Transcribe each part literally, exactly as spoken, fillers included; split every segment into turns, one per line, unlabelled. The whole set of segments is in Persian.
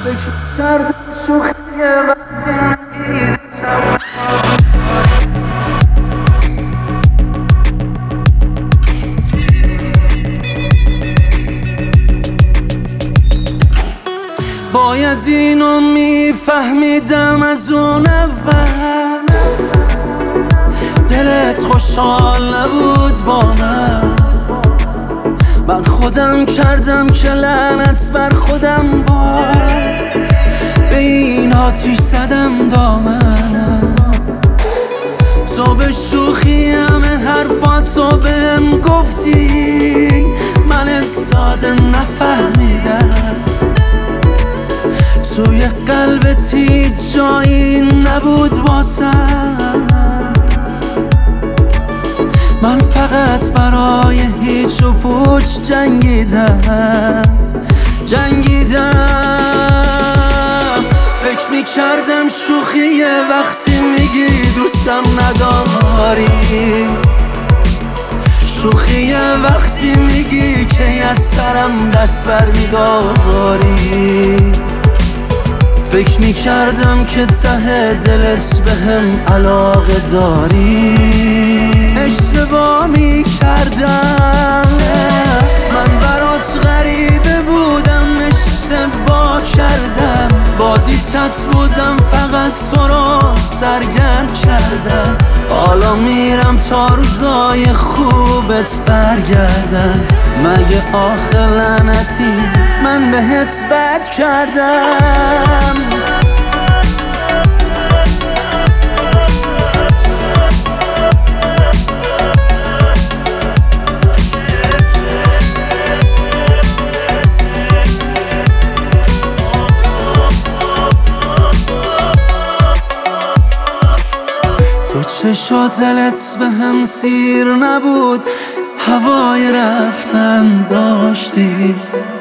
فکر کردم شوخی وقتی دیدم. باید اینو میفهمیدم از اون اول، دلت خوشحال نبود با من. من خودم کردم که لعنت بر خودم باد، به این آتیش زدم دامنم. تو به شوخی همه حرفاتو بهم گفتی، من ساده نفهمیدم. توی قلبت هیچ جایی نبود واسم، من فقط برای هیچ و پوچ جنگیدم جنگیدم. فکر میکردم شوخیه وقتی میگی دوستم نداری، شوخیه وقتی میگی که از سرم دست بر میداری. فکر میکردم که ته دلت بهم علاقه داری، اشتباه میکردم. من برات غریبه بودم، اشتباه کردم. بازیچت بودم، فقط تو رو سرگرم کردم. حالا میرم تا روزای خوبت برگردن. مگه آخه لعنتی من بهت بد کردم؟ تو چشا دلت به هم سیر نبود، هوای رفتن داشتی.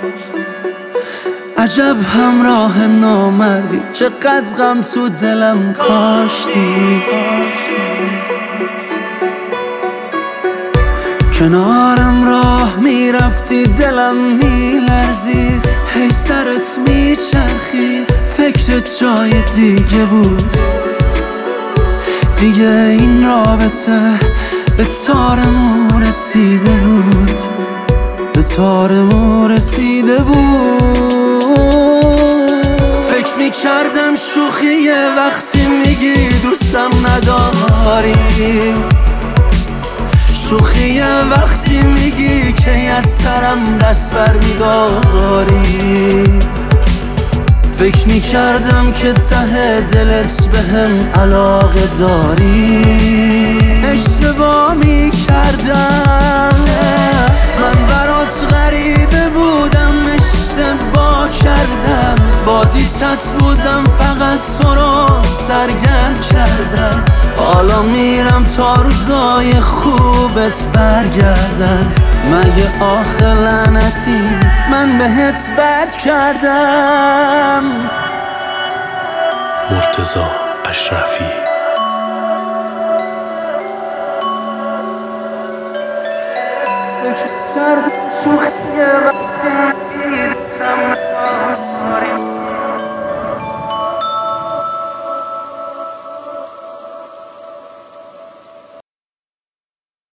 عجب همراه نامردی، چقدر غم تو دلم کاشتی. کنارم راه میرفتی دلم میلرزید، هی سرت میچرخید، فکرت جای دیگه بود. دیگه این رابطه به تارمون رسیده بود، به تارمون رسیده بود. فکر میکردم شوخیه وقتی میگی دوستم نداری، شوخیه وقتی میگی که از سرم دست بر میداری. فکر میکردم که ته دلت بهم علاقه داری، اشتباه میکردم. من برات غریبه بودم، اشتباه کردم. بازیچت بودم، فقط تو رو سرگرم کردم. حالا میرم تا روزای خوبت برگردن. مگه آخه لعنتی من بهت بد کردم؟
مرتضی اشرفی.
فکر کردم شوخی وقتی دیدم.